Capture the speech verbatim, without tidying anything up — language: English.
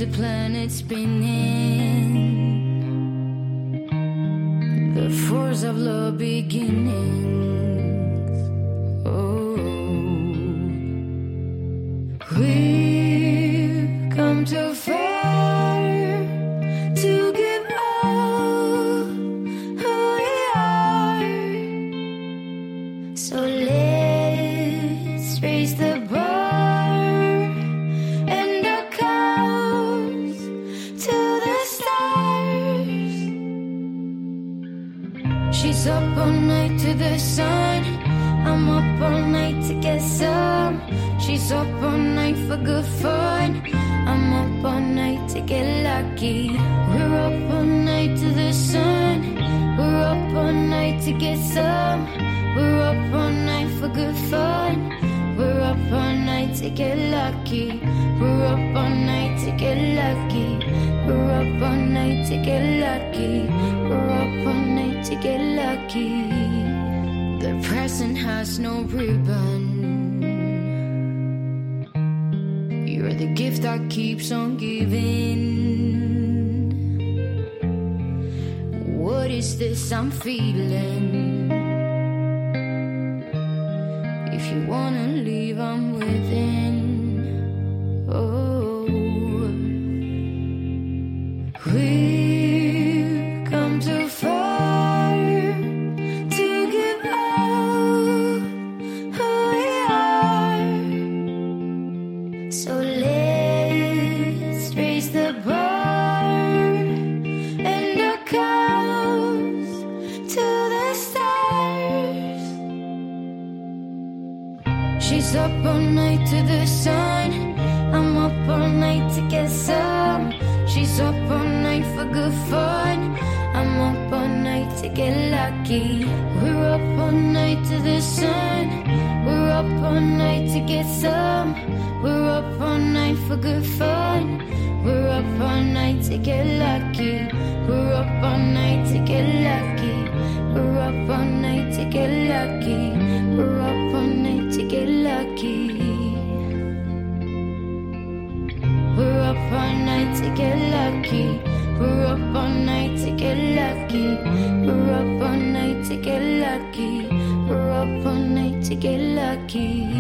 the planet spinning. The force of love beginnings. Oh, we've come too far to give up who we are. So let's raise the bar and our cause to the stars. She's up all night to the sun. I'm up all night to get some. She's up all night for good fun. I'm up all night to get lucky. We're up all night to the sun. We're up all night to get some. We're up all night for good fun. We're up all night to get lucky. We're up all night to get lucky. We're up all night to get lucky. We're up all night to get lucky. The present has no ribbon. You're the gift that keeps on giving. What is this I'm feeling? If you wanna leave, I'm within. Oh, we've come too far to give up who we are. So let's raise the bar and our cause to the stars. She's up all night to the sun. I'm up all night to get some. She's up all night for good fun. I'm up all night to get lucky. We're up all night to the sun. We're up all night to get some. We're up all night for good fun. We're up all night to get lucky. We're up all night to get lucky. We're up all night to get lucky. We're up all night to get lucky. We're up all night to get lucky. We're up all night to get lucky. We're up all night to get lucky. We're up all night to get lucky.